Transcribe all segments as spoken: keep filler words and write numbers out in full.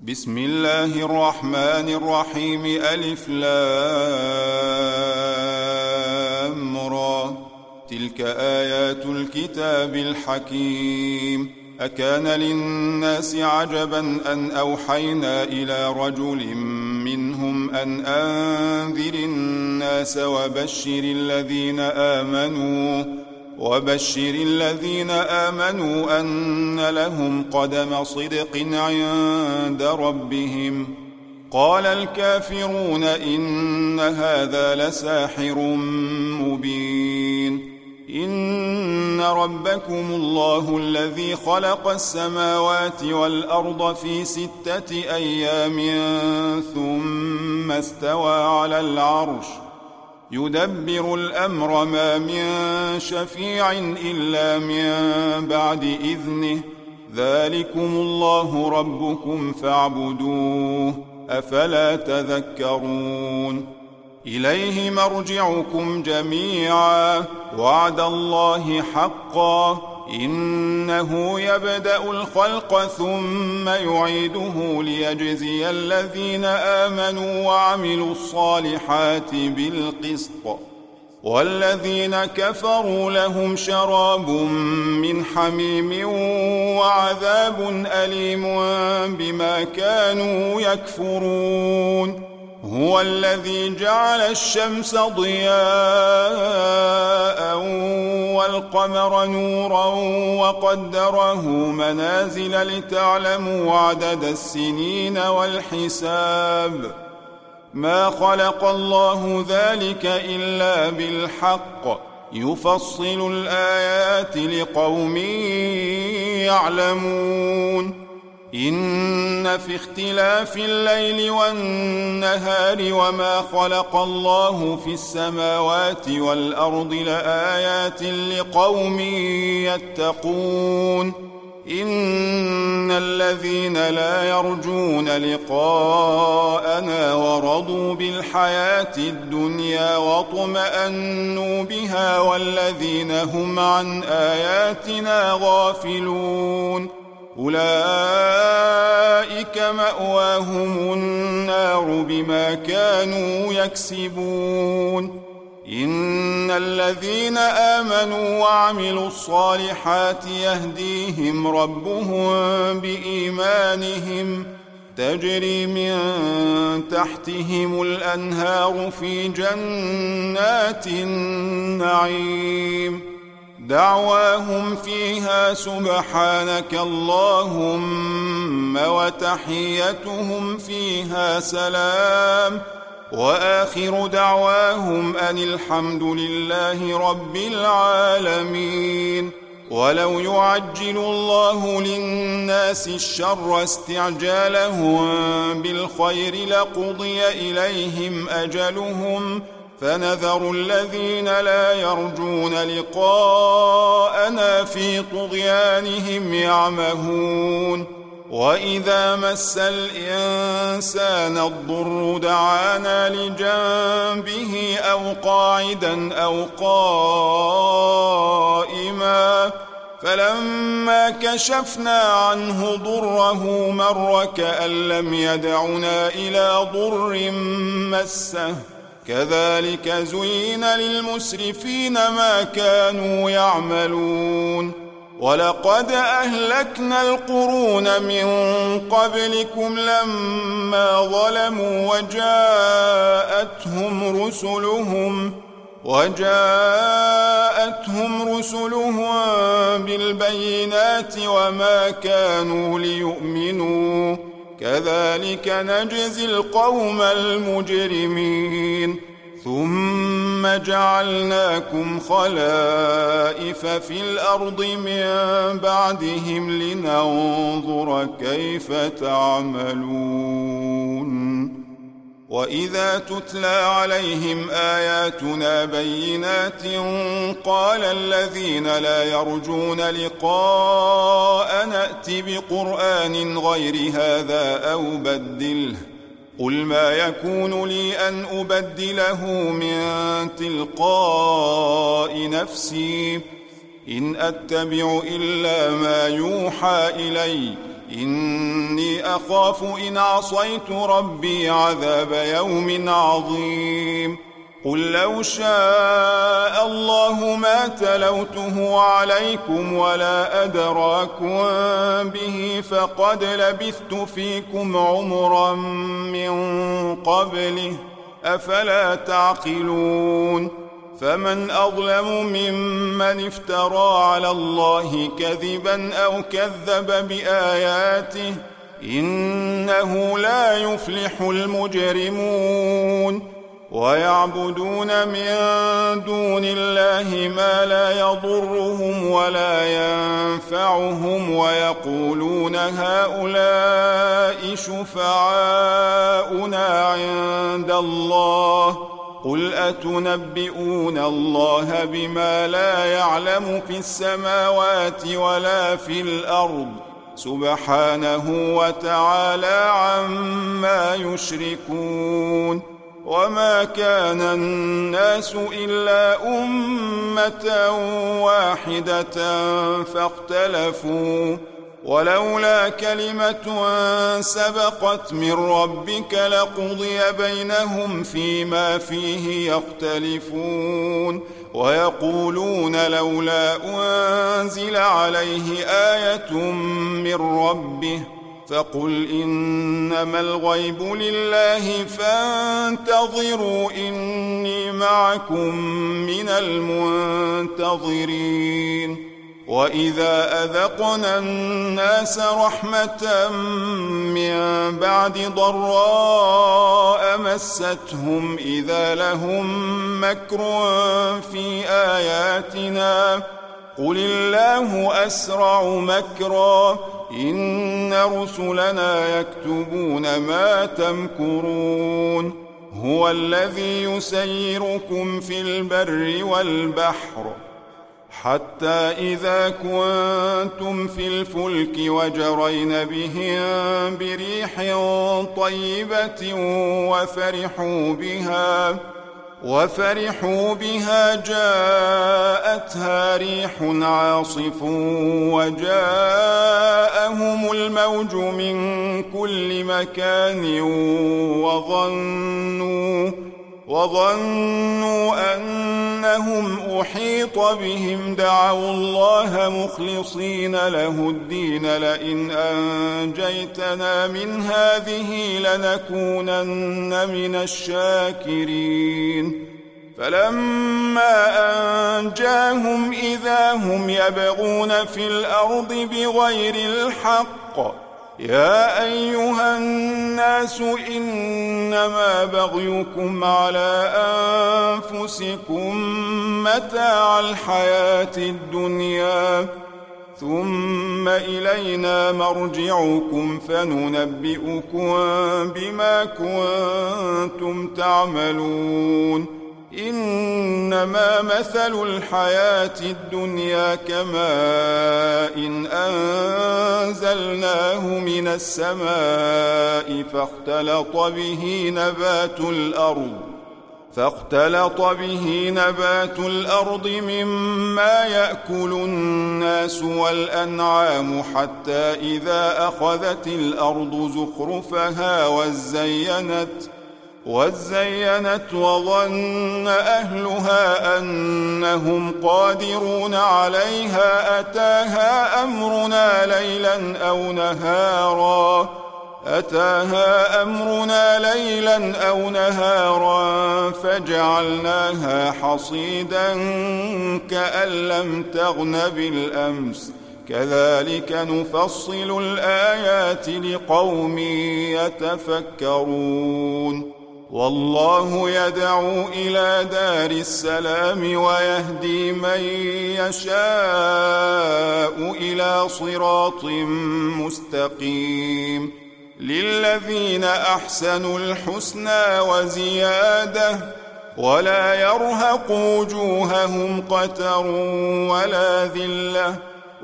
بسم الله الرحمن الرحيم. ألف لام را. تلك آيات الكتاب الحكيم. أكان للناس عجبا أن أوحينا إلى رجل منهم أن أنذر الناس وبشر الذين آمنوا وبشر الذين آمنوا أن لهم قدم صدق عند ربهم. قال الكافرون إن هذا لساحر مبين. إن ربكم الله الذي خلق السماوات والأرض في ستة أيام ثم استوى على العرش يدبر الأمر ما من شفيع إلا من بعد إذنه. ذلكم الله ربكم فاعبدوه أفلا تذكرون. إليه مرجعكم جميعا وعد الله حقا إنه يبدأ الخلق ثم يعيده ليجزي الذين آمنوا وعملوا الصالحات بالقسط والذين كفروا لهم شراب من حميم وعذاب أليم بما كانوا يكفرون. هو الذي جعل الشمس ضياء والقمر نورا وقدره منازل لتعلموا عدد السنين والحساب. ما خلق الله ذلك إلا بالحق يفصل الآيات لقوم يعلمون. إن في اختلاف الليل والنهار وما خلق الله في السماوات والأرض لآيات لقوم يتقون. إن الذين لا يرجون لقاءنا ورضوا بالحياة الدنيا واطمأنوا بها والذين هم عن آياتنا غافلون أولئك مأواهم النار بما كانوا يكسبون. إن الذين آمنوا وعملوا الصالحات يهديهم ربهم بإيمانهم تجري من تحتهم الأنهار في جنات النعيم. دعواهم فيها سبحانك اللهم وتحيتهم فيها سلام وآخر دعواهم أن الحمد لله رب العالمين. ولو يعجل الله للناس الشر استعجالهم بالخير لقضي إليهم أجلهم فنذر الذين لا يرجون لقاءنا في طغيانهم يعمهون. وإذا مس الإنسان الضر دعانا لجنبه أو قاعدا أو قائما فلما كشفنا عنه ضره مر كأن لم يدعنا إلى ضر مسه. كذلك زين للمسرفين ما كانوا يعملون. ولقد أهلكنا القرون من قبلكم لما ظلموا وجاءتهم رسلهم وجاءتهم رسلهم بالبينات وما كانوا ليؤمنوا. كذلك نجزي القوم المجرمين. ثم جعلناكم خلائف في الأرض من بعدهم لننظر كيف تعملون. وإذا تتلى عليهم آياتنا بينات قال الذين لا يرجون لقاء نأت بقرآن غير هذا أو بدله قل ما يكون لي أن أبدله من تلقاء نفسي إن أتبع إلا ما يوحى إلي إني أخاف إن عصيت ربي عذاب يوم عظيم قل لو شاء الله ما تلوته عليكم ولا أدراكم به فقد لبثت فيكم عمرا من قبله أفلا تعقلون فمن أظلم ممن افترى على الله كذبا أو كذب بآياته إنه لا يفلح المجرمون ويعبدون من دون الله ما لا يضرهم ولا ينفعهم ويقولون هؤلاء شفعاؤنا عند الله قل أتنبئون الله بما لا يعلم في السماوات ولا في الأرض سبحانه وتعالى عما يشركون وما كان الناس إلا أمة واحدة فاختلفوا ولولا كلمة سبقت من ربك لقضي بينهم فيما فيه يختلفون ويقولون لولا أنزل عليه آية من ربه فقل إنما الغيب لله فانتظروا إني معكم من المنتظرين وإذا أذقنا الناس رحمة من بعد ضراء مستهم إذا لهم مكر في آياتنا قل الله أسرع مكرا إن رسلنا يكتبون ما تمكرون هو الذي يسيركم في البر والبحر حتى إذا كنتم في الفلك وجرين بهم بريح طيبة وفرحوا بها وفرحوا بها جاءتها ريح عاصف وجاءهم الموج من كل مكان وظنوا وظنوا أنهم أحيط بهم دعوا الله مخلصين له الدين لئن أنجيتنا من هذه لنكونن من الشاكرين فلما أنجاهم إذا هم يبغون في الأرض بغير الحق يا أيها الناس إنما بغيكم على أنفسكم متاع الحياة الدنيا ثم إلينا مرجعكم فننبئكم بما كنتم تعملون إنما مثل الحياة الدنيا كماء إن أنزلناه من السماء فاختلط به نبات الأرض فاختلط به نبات الأرض مما يأكل الناس والأنعام حتى إذا أخذت الأرض زخرفها وزينت وزينت وظن أهلها أنهم قادرون عليها أتاها أمرنا ليلا أو نهارا أتاها أمرنا ليلا أو نهارا فجعلناها حصيدا كأن لم تغن بالأمس كذلك نفصل الآيات لقوم يتفكرون والله يدعو إلى دار السلام ويهدي من يشاء إلى صراط مستقيم للذين أحسنوا الحسنى وزيادة ولا يرهق وجوههم قتر ولا ذلة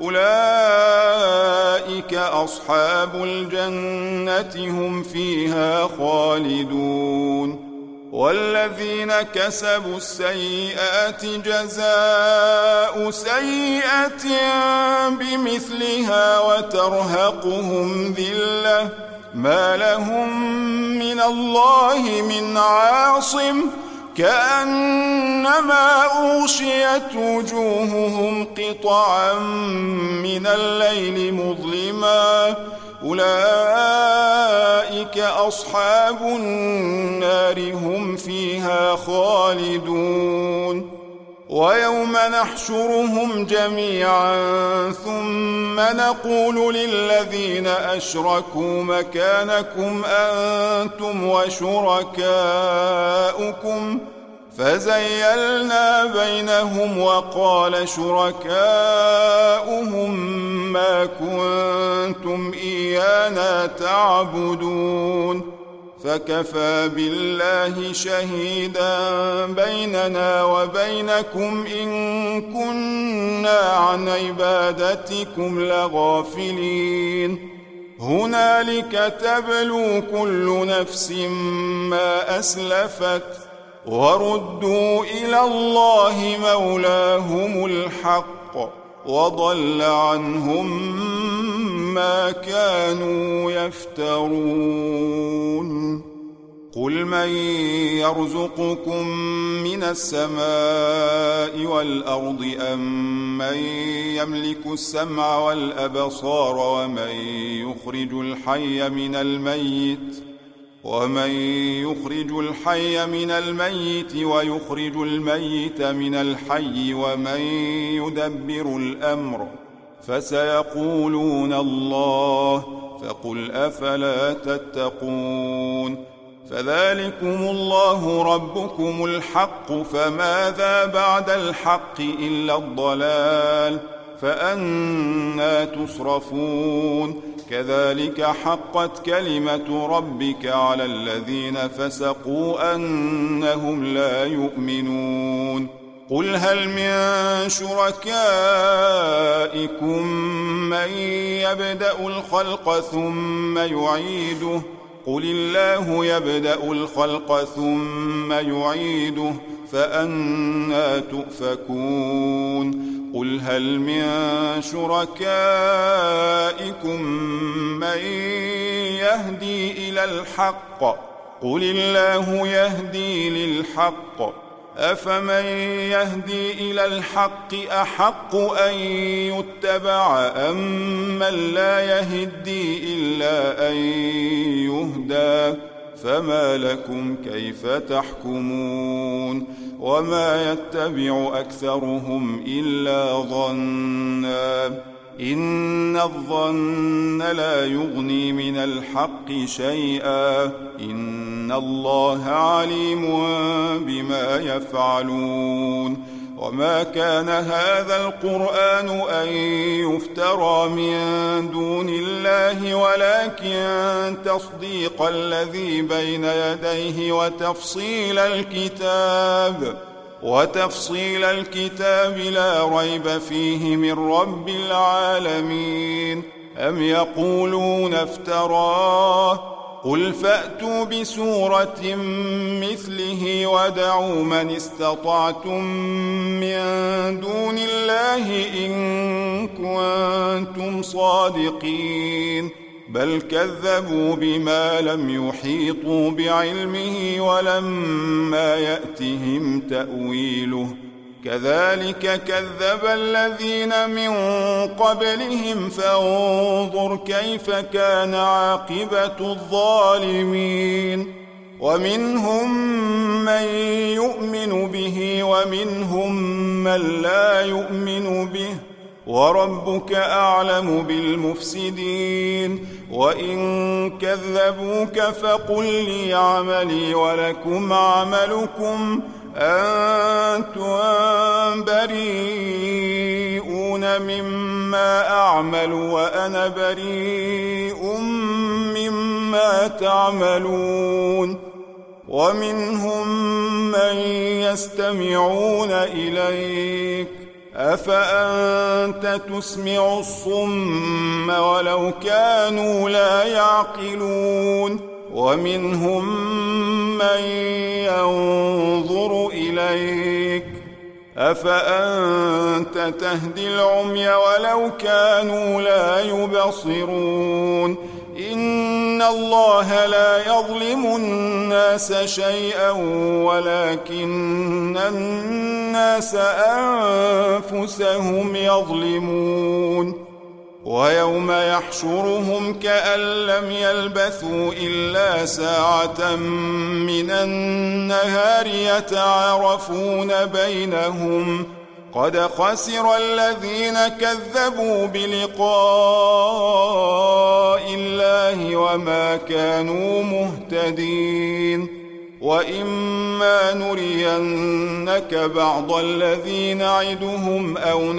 أولئك أصحاب الجنة هم فيها خالدون والذين كسبوا السيئات جزاء سيئة بمثلها وترهقهم ذلة ما لهم من الله من عاصم كأنما أغشيت وجوههم قطعا من الليل مظلما أولئك أصحاب النار هم فيها خالدون ويوم نحشرهم جميعا ثم نقول للذين أشركوا مكانكم أنتم وشركاؤكم فزيلنا بينهم وقال شركاؤهم ما كنتم إيانا تعبدون فكفى بالله شهيدا بيننا وبينكم إن كنا عن عبادتكم لغافلين هنالك تبلو كل نفس ما أسلفت وردوا إلى الله مولاهم الحق وضل عنهم ما كانوا يفترون قل من يرزقكم من السماء والأرض أم من يملك السمع والأبصار ومن يخرج الحي من الميت ومن يخرج الحي من الميت ويخرج الميت من الحي ومن يدبر الأمر فسيقولون الله فقل أفلا تتقون فذلكم الله ربكم الحق فماذا بعد الحق إلا الضلال فأنى تصرفون كذلك حقت كلمة ربك على الذين فسقوا أنهم لا يؤمنون قل هل من شركائكم من يبدأ الخلق ثم يعيده قل الله يبدأ الخلق ثم يعيده فأنى تؤفكون قل هل من شركائكم من يهدي إلى الحق قل الله يهدي للحق أفمن يهدي إلى الحق أحق أن يتبع أم من لا يهدي إلا أن يهدى فما لكم كيف تحكمون وما يتبع أكثرهم إلا ظنا إن الظن لا يغني من الحق شيئا إن الله عليم بما يفعلون وما كان هذا القرآن أن يفترى من دون الله ولكن تصديق الذي بين يديه وتفصيل الكتاب وتفصيل الكتاب لا ريب فيه من رب العالمين أم يقولون افتراه قل فأتوا بسورة مثله ودعوا من استطعتم من دون الله إن كنتم صادقين بل كذبوا بما لم يحيطوا بعلمه ولما يأتهم تأويله كذلك كذب الذين من قبلهم فانظر كيف كان عاقبة الظالمين ومنهم من يؤمن به ومنهم من لا يؤمن به وربك أعلم بالمفسدين وإن كذبوك فقل لي عملي ولكم عملكم أنتم بريئون مما أعمل وأنا بريء مما تعملون ومنهم من يستمعون إليك أفأنت تسمع الصم ولو كانوا لا يعقلون ومنهم من ينظر إليك أفأنت تهدي العمي ولو كانوا لا يبصرون إن الله لا يظلم الناس شيئا ولكن الناس أنفسهم يظلمون ويوم يحشرهم كأن لم يلبثوا إلا ساعة من النهار يتعارفون بينهم قد خسر الذين كذبوا بلقاء الله وما كانوا مهتدين وإما نرينك بعض الذي نعدهم أو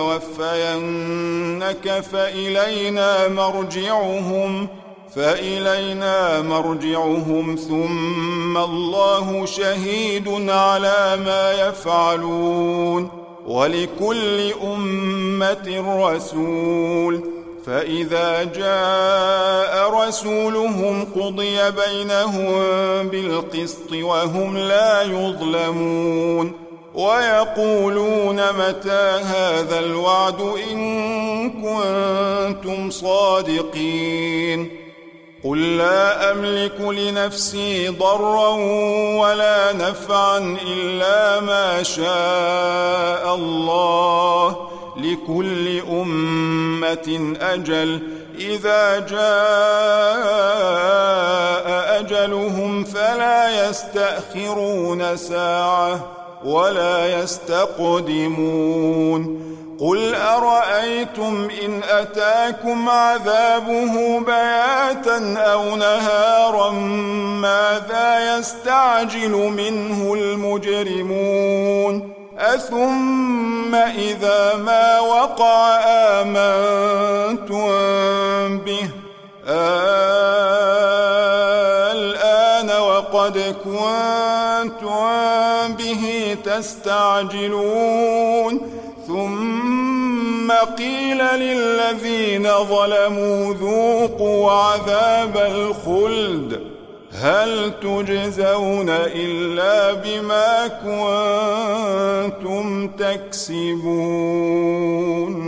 نتوفينك فإلينا مرجعهم فإلينا مرجعهم ثم الله شهيد على ما يفعلون ولكل أمة رسول فإذا جاء رسولهم قضي بينهم بالقسط وهم لا يظلمون ويقولون متى هذا الوعد إن كنتم صادقين قل لا أملك لنفسي ضرا ولا نفعا إلا ما شاء الله لكل أمة أجل إذا جاء أجلهم فلا يستأخرون ساعة ولا يستقدمون قل أرأيتم إن أتاكم عذابه بياتا أو نهارا ماذا يستعجل منه المجرمون أثم إذا ما وقع آمنتم به الآن وقد كنتم به تستعجلون ثم قيل للذين ظلموا ذوقوا عذاب الخلد هل تجزون إلا بما كنتم تكسبون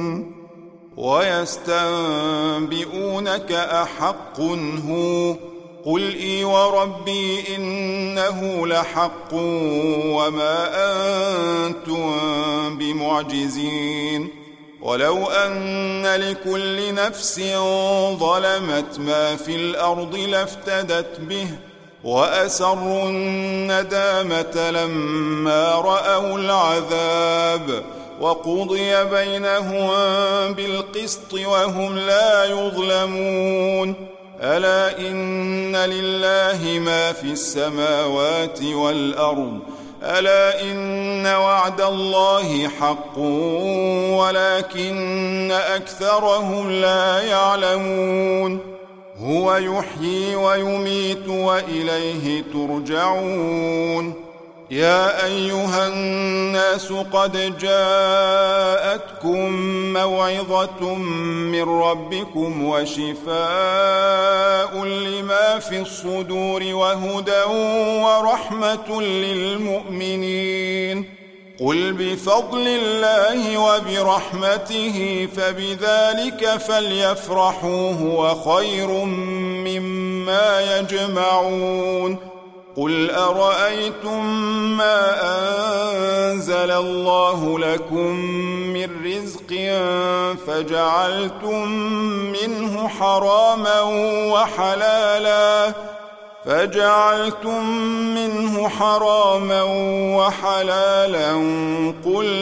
ويستنبئونك أحق هو قل إي وربي إنه لحق وما أنتم بمعجزين ولو أن لكل نفس ظلمت ما في الأرض لافتدت به وأسروا الندامة لما رأوا العذاب وقضي بينهم بالقسط وهم لا يظلمون ألا إن لله ما في السماوات والأرض ألا إن وعد الله حق ولكن أكثرهم لا يعلمون هو يحيي ويميت وإليه ترجعون يا أيها الناس قد جاءتكم موعظة من ربكم وشفاء لما في الصدور وهدى ورحمة للمؤمنين قل بفضل الله وبرحمته فبذلك فليفرحوا هو خير مما يجمعون قل أرأيتم ما أنزل الله لكم من رزق فجعلتم منه حراما وحلالا فجعلتم منه حراما وحلالا قل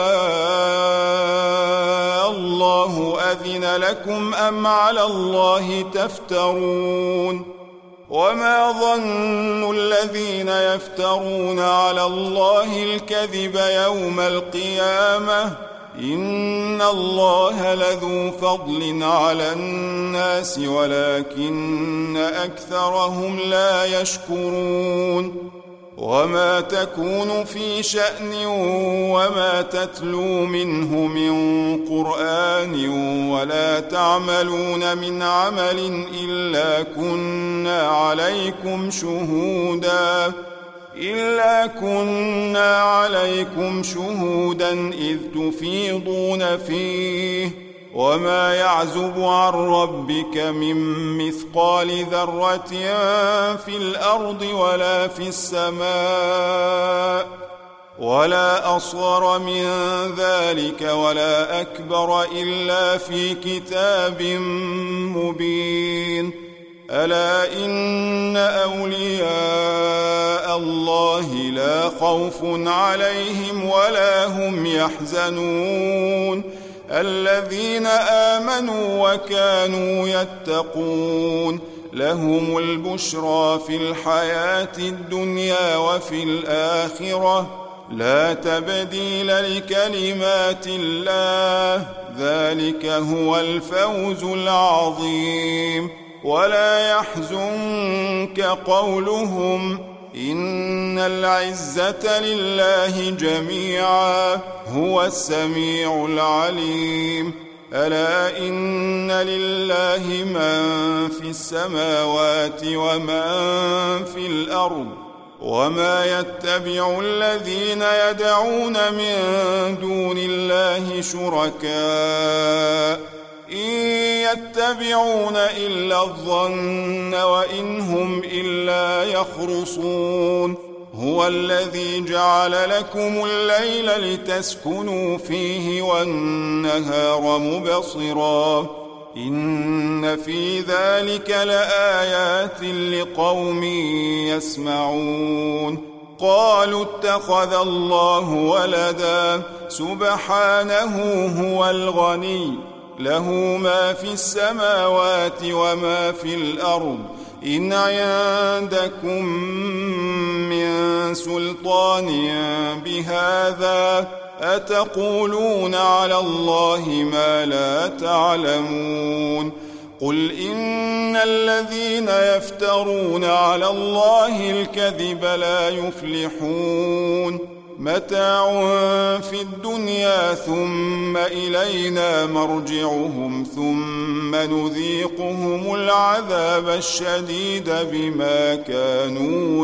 آه الله أذن لكم أم على الله تفترون وما ظن الذين يفترون على الله الكذب يوم القيامة إن الله لذو فضل على الناس ولكن أكثرهم لا يشكرون وما تكون في شأن وما تتلو منه من قرآن ولا تعملون من عمل إلا كنا عليكم شهودا إلا كنا عليكم شهودا إذ تفيضون فيه وما يعزب عن ربك من مثقال ذرة في الأرض ولا في السماء ولا أصغر من ذلك ولا أكبر إلا في كتاب مبين ألا إن أولياء الله لا خوف عليهم ولا هم يحزنون الذين آمنوا وكانوا يتقون لهم البشرى في الحياة الدنيا وفي الآخرة لا تبديل لكلمات الله ذلك هو الفوز العظيم ولا يحزنك قولهم إن العزة لله جميعا هو السميع العليم ألا إن لله من في السماوات ومن في الأرض وما يتبع الذين يدعون من دون الله شركاء إن يتبعون إلا الظن وإن هم إلا يخرصون هو الذي جعل لكم الليل لتسكنوا فيه والنهار مبصرا إن في ذلك لآيات لقوم يسمعون قالوا اتخذ الله ولدا سبحانه هو الغني له ما في السماوات وما في الأرض إن عندكم من سلطان بهذا أتقولون على الله ما لا تعلمون قل إن الذين يفترون على الله الكذب لا يفلحون متاع في الدنيا ثم إلينا مرجعهم ثم نذيقهم العذاب الشديد بما كانوا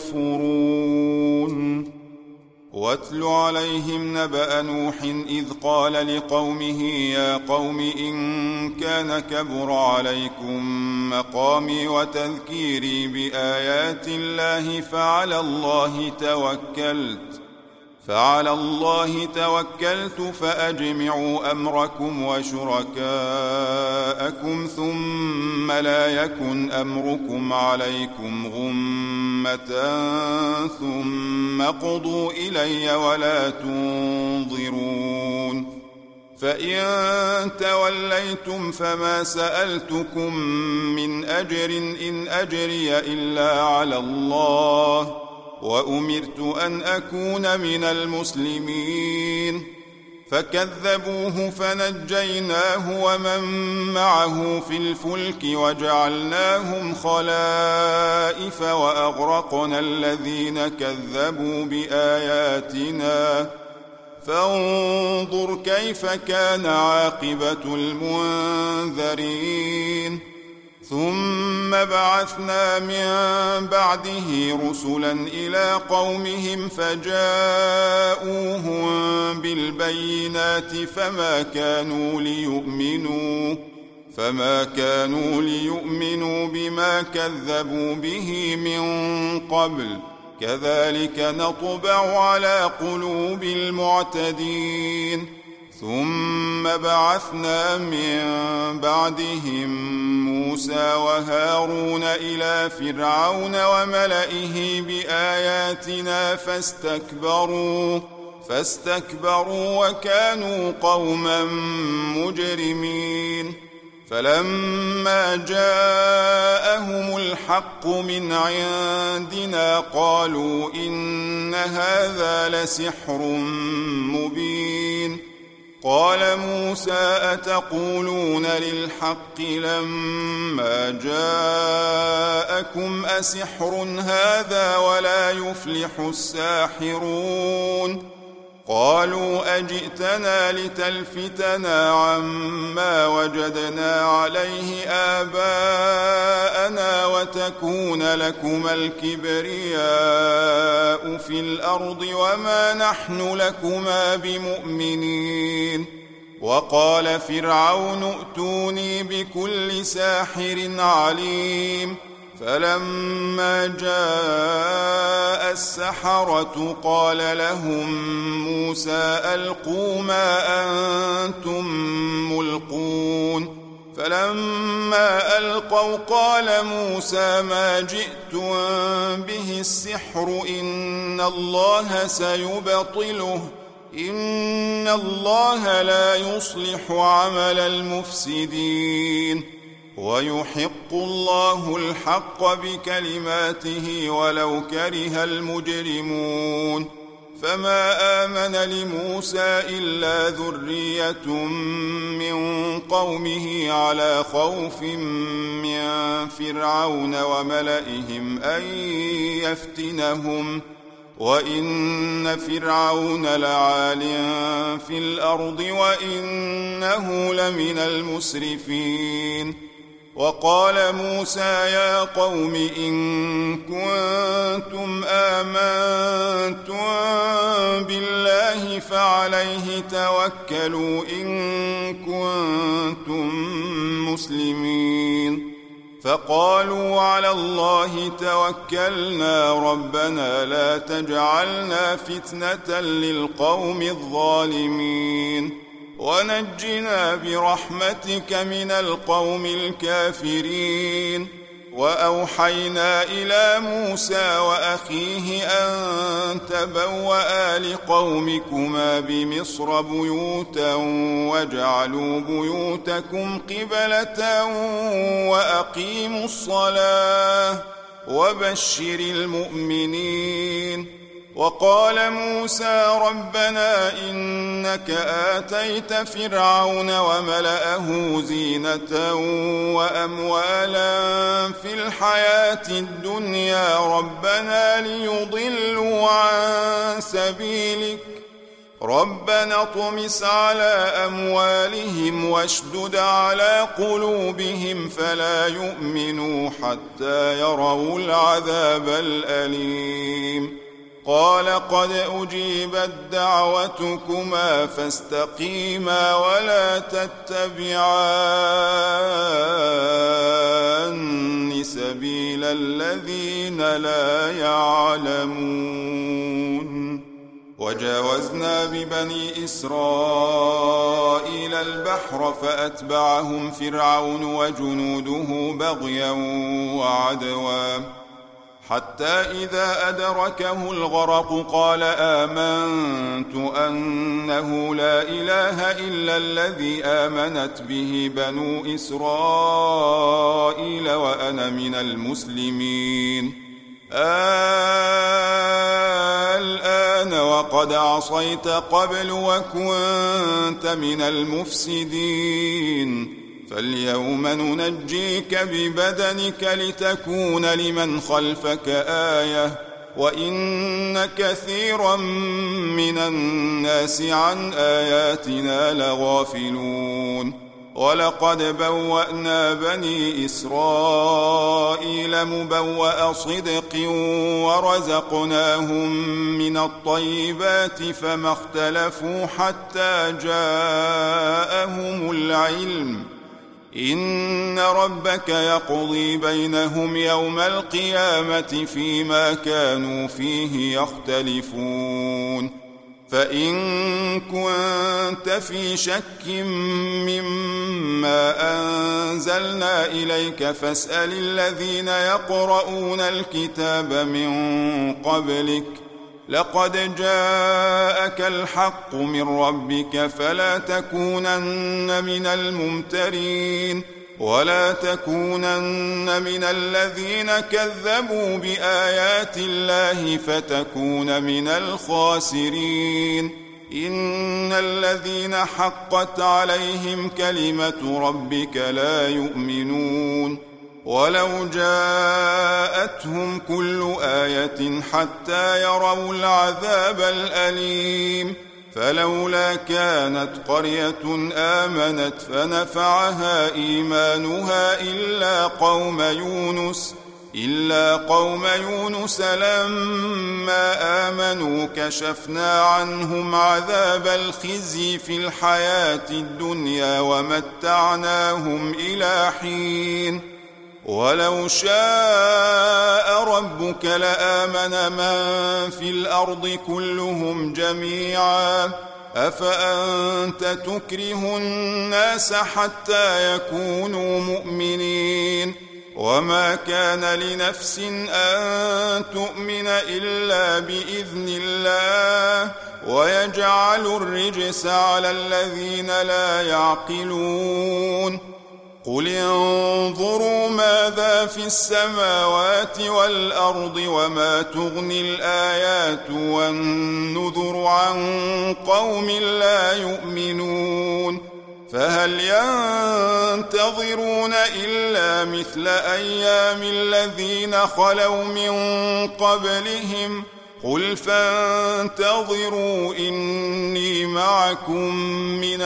يكفرون واتل عليهم نبأ نوح إذ قال لقومه يا قوم إن كان كبر عليكم مقامي وتذكيري بآيات الله فعلى الله توكلت فعلى الله توكلت فأجمعوا أمركم وشركاءكم ثم لا يكن أمركم عليكم غمة ثم قضوا إلي ولا تنظرون فإن توليتم فما سألتكم من أجر إن أجري إلا على الله وأمرت أن أكون من المسلمين فكذبوه فنجيناه ومن معه في الفلك وجعلناهم خلائف وأغرقنا الذين كذبوا بآياتنا فانظر كيف كان عاقبة المنذرين ثم بعثنا من بعده رسلا إلى قومهم فجاءوهم بالبينات فما كانوا ليؤمنوا فما كانوا ليؤمنوا بما كذبوا به من قبل كذلك نطبع على قلوب المعتدين ثم بعثنا من بعدهم موسى وهارون إلى فرعون وملئه بآياتنا فاستكبروا فاستكبروا وكانوا قوما مجرمين فلما جاءهم الحق من عندنا قالوا إن هذا لسحر مبين قال موسى أتقولون للحق لما لكم أسحر هذا ولا يفلح الساحرون قالوا أجئتنا لتلفتنا عما وجدنا عليه آباءنا وتكون لكما الكبرياء في الأرض وما نحن لكما بمؤمنين وقال فرعون ائتوني بكل ساحر عليم فلما جاء السحرة قال لهم موسى ألقوا ما أنتم ملقون فلما ألقوا قال موسى ما جئتم به السحر إن الله سيبطله إن الله لا يصلح عمل المفسدين ويحق الله الحق بكلماته ولو كره المجرمون فما آمن لموسى إلا ذرية من قومه على خوف من فرعون وملئهم أن يفتنهم وإن فرعون لعال في الأرض وإنه لمن المسرفين وقال موسى يا قوم إن كنتم آمنتم بالله فعليه توكلوا إن كنتم مسلمين فقالوا على الله توكلنا ربنا لا تجعلنا فتنة للقوم الظالمين ونجنا برحمتك من القوم الكافرين وأوحينا إلى موسى وأخيه أن تبوأ لقومكما بمصر بيوتا واجعلوا بيوتكم قبلة وأقيموا الصلاة وبشر المؤمنين وقال موسى ربنا إنك آتيت فرعون وملأه زينة وأموالا في الحياة الدنيا ربنا ليضلوا عن سبيلك ربنا اطمس على أموالهم واشدد على قلوبهم فلا يؤمنوا حتى يروا العذاب الأليم قال قد أجيبت دعوتكما فاستقيما ولا تتبعان سبيل الذين لا يعلمون وجاوزنا ببني إسرائيل البحر فأتبعهم فرعون وجنوده بغيا وعدوا حتى إذا أدركه الغرق قال آمنت أنه لا إله إلا الذي آمنت به بنو إسرائيل وأنا من المسلمين الآن وقد عصيت قبل وكنت من المفسدين فاليوم ننجيك ببدنك لتكون لمن خلفك آية وإن كثيرا من الناس عن آياتنا لغافلون ولقد بوأنا بني إسرائيل مبوأ صدق ورزقناهم من الطيبات فما اختلفوا حتى جاءهم العلم إن ربك يقضي بينهم يوم القيامة فيما كانوا فيه يختلفون فإن كنت في شك مما أنزلنا إليك فاسأل الذين يقرؤون الكتاب من قبلك لقد جاءك الحق من ربك فلا تكونن من الممترين ولا تكونن من الذين كذبوا بآيات الله فتكون من الخاسرين إن الذين حقت عليهم كلمة ربك لا يؤمنون ولو جاء جاءتهم كل آية حتى يروا العذاب الأليم فلولا كانت قرية آمنت فنفعها إيمانها إلا قوم يونس إلا قوم يونس لما آمنوا كشفنا عنهم عذاب الخزي في الحياة الدنيا ومتعناهم إلى حين ولو شاء ربك لآمن من في الأرض كلهم جميعا أفأنت تكره الناس حتى يكونوا مؤمنين وما كان لنفس أن تؤمن إلا بإذن الله ويجعل الرجس على الذين لا يعقلون قل انظروا ماذا في السماوات والأرض وما تغني الآيات والنذر عن قوم لا يؤمنون فهل ينتظرون إلا مثل أيام الذين خلوا من قبلهم قل فانتظروا إني معكم من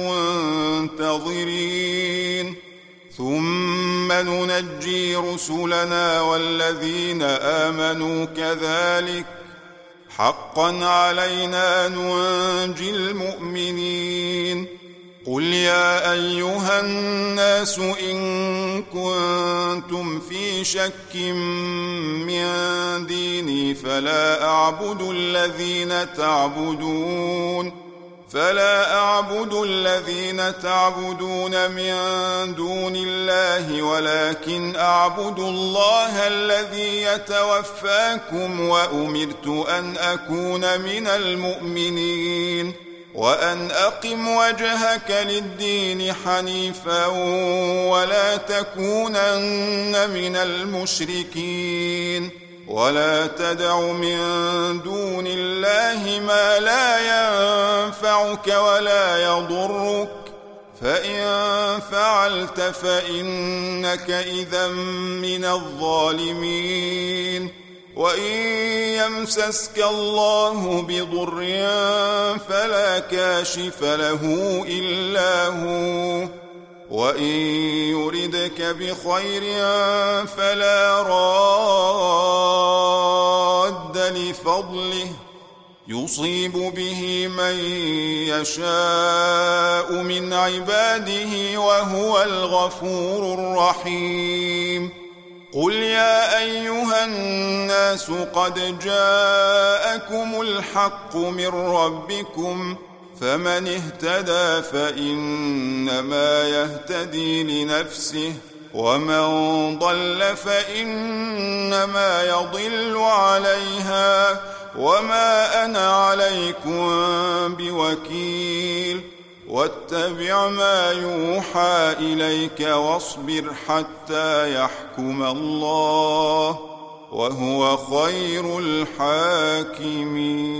المنتظرين ثم ننجي رسلنا والذين آمنوا كذلك حقا علينا ننجي المؤمنين قل يا أيها الناس إن كنتم في شك من ديني فلا أعبد الذين تعبدون فلا أعبد الذين تعبدون من دون الله ولكن أعبد الله الذي يتوفاكم وأمرت أن أكون من المؤمنين وأن أقم وجهك للدين حنيفا ولا تكونن من المشركين ولا تدع من دون الله ما لا ينفعك ولا يضرك فإن فعلت فإنك إذا من الظالمين وإن يمسسك الله بضر فلا كاشف له إلا هو وإن يردك بخير فلا راد لفضله يصيب به من يشاء من عباده وهو الغفور الرحيم قل يا أيها الناس قد جاءكم الحق من ربكم فمن اهتدى فإنما يهتدي لنفسه ومن ضل فإنما يضل عليها وما أنا عليكم بوكيل واتبع ما يوحى إليك واصبر حتى يحكم الله وهو خير الحاكمين.